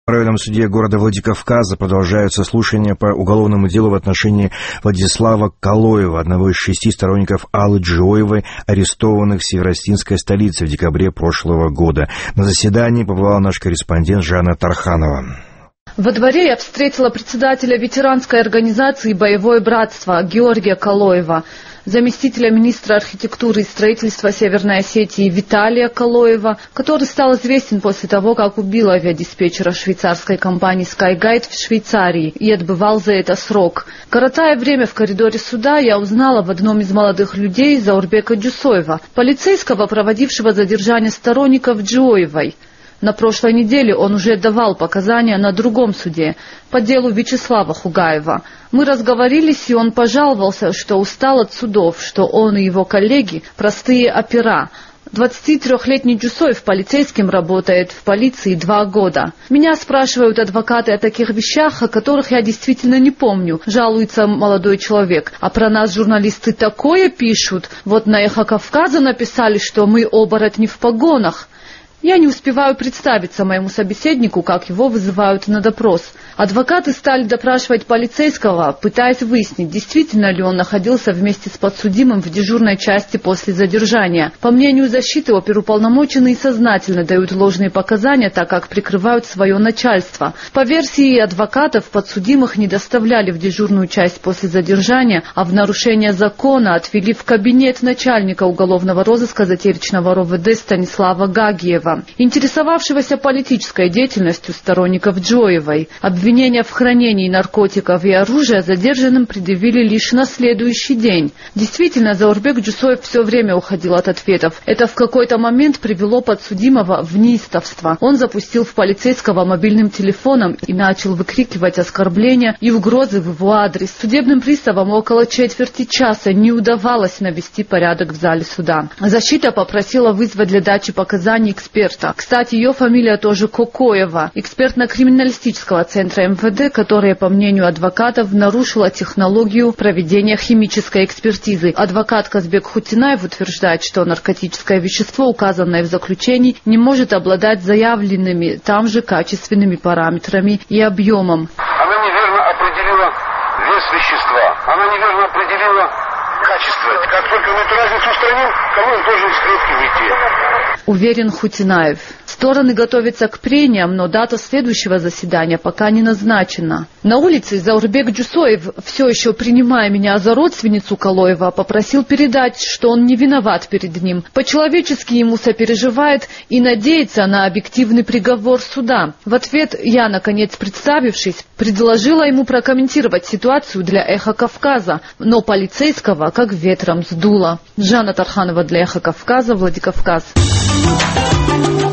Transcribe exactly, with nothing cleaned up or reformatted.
В районном суде города Владикавказа продолжаются слушания по уголовному делу в отношении Владислава Калоева, одного из шести сторонников Аллы Джоевой, арестованных в северостинской столице в декабре прошлого года. На заседании побывала наш корреспондент Жанна Тарханова. Во дворе я встретила председателя ветеранской организации «Боевое братство» Георгия Калоева, заместителя министра архитектуры и строительства Северной Осетии Виталия Калоева, который стал известен после того, как убил авиадиспетчера швейцарской компании Skyguide в Швейцарии и отбывал за это срок. Коротая время в коридоре суда, я узнала в одном из молодых людей Заурбека Джусоева, полицейского, проводившего задержание сторонников Джоевой. На прошлой неделе он уже давал показания на другом суде по делу Вячеслава Хугаева. Мы разговорились, и он пожаловался, что устал от судов, что он и его коллеги – простые опера. двадцатитрёхлетний Джусоев полицейским работает в полиции два года. Меня спрашивают адвокаты о таких вещах, о которых я действительно не помню, жалуется молодой человек. А про нас журналисты такое пишут. Вот на «Эхо Кавказа» написали, что мы оборотни в погонах. Я не успеваю представиться моему собеседнику, как его вызывают на допрос. Адвокаты стали допрашивать полицейского, пытаясь выяснить, действительно ли он находился вместе с подсудимым в дежурной части после задержания. По мнению защиты, оперуполномоченные сознательно дают ложные показания, так как прикрывают свое начальство. По версии адвокатов, подсудимых не доставляли в дежурную часть после задержания, а в нарушение закона отвели в кабинет начальника уголовного розыска Затеричного РОВД Станислава Гагиева, интересовавшегося политической деятельностью сторонников Джоевой. Обвинения в хранении наркотиков и оружия задержанным предъявили лишь на следующий день. Действительно, Заурбек Джусоев все время уходил от ответов. Это в какой-то момент привело подсудимого в неистовство. Он запустил в полицейского мобильным телефоном и начал выкрикивать оскорбления и угрозы в его адрес. Судебным приставам около четверти часа не удавалось навести порядок в зале суда. Защита попросила вызвать для дачи показаний эксперта. Кстати, ее фамилия тоже Кокоева, экспертно-криминалистического центра эм вэ дэ, которая, по мнению адвокатов, нарушила технологию проведения химической экспертизы. Адвокат Казбек Хутинаев утверждает, что наркотическое вещество, указанное в заключении, не может обладать заявленными там же качественными параметрами и объемом. Она неверно определила вес вещества, она неверно определила качество. Как только мы эту разницу устраним, колонн должен из клетки выйти. Уверен Хутинаев. Стороны готовятся к прениям, но дата следующего заседания пока не назначена. На улице Заурбек Джусоев, все еще принимая меня за родственницу Калоева, попросил передать, что он не виноват перед ним. По-человечески ему сопереживает и надеется на объективный приговор суда. В ответ я, наконец представившись, предложила ему прокомментировать ситуацию для «Эхо Кавказа», но полицейского как ветром сдуло. Жанна Тарханова для «Эхо Кавказа», Владикавказ.